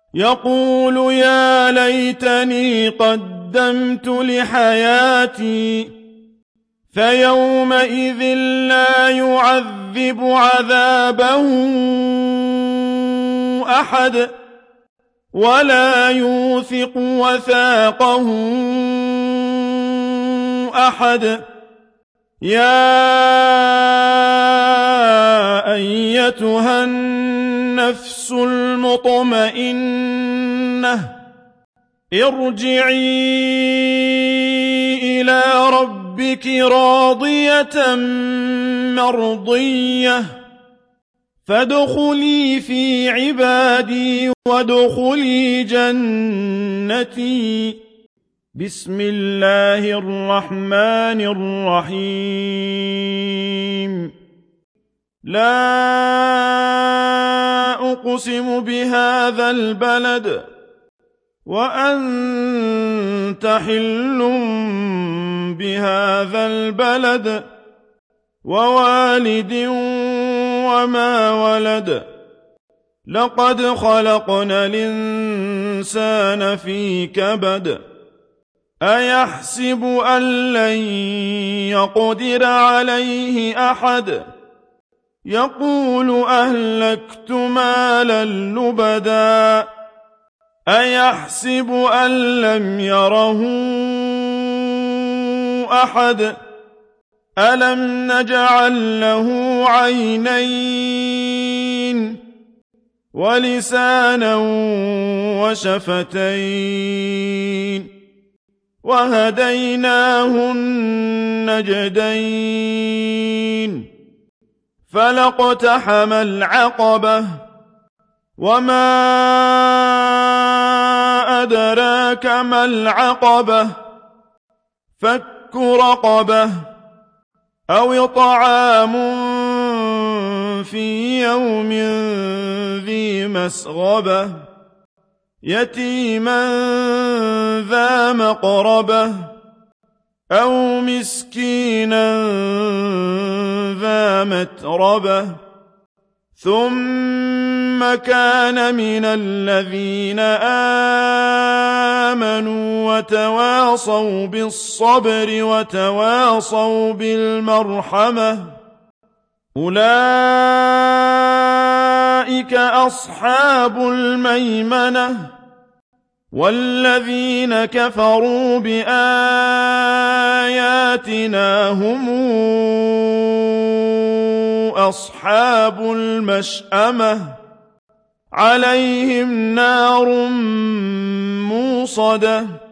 يقول يا ليتني قدمت لحياتي فيومئذ لا يعذب عذابه أحد ولا يوثق وثاقه أحد يا أيتها النفس المطمئنة ارجعي إلى ربك راضية مرضية فادخلي في عبادي وادخلي جنتي بسم الله الرحمن الرحيم لا أقسم بهذا البلد وأنت حل بهذا البلد ووالد وما ولد لقد خلقنا الإنسان في كبد أيحسب أن لن يقدر عليه أحد يقول أهلكت مالا لبدا أيحسب أن لم يره أحد ألم نجعل له عينين ولسانا وشفتين وهديناه النجدين فلاقتحم العقبة وما أدراك ما العقبة فك رقبة أو طعام في يوم ذي مسغبة يتيما ذا مقربة أو مسكينا ذا متربة ثم كان من الذين آمنوا وتواصوا بالصبر وتواصوا بالمرحمة أولئك أصحاب الميمنة والذين كفروا بآياتنا هم أصحاب المشأمة عليهم نار موصدة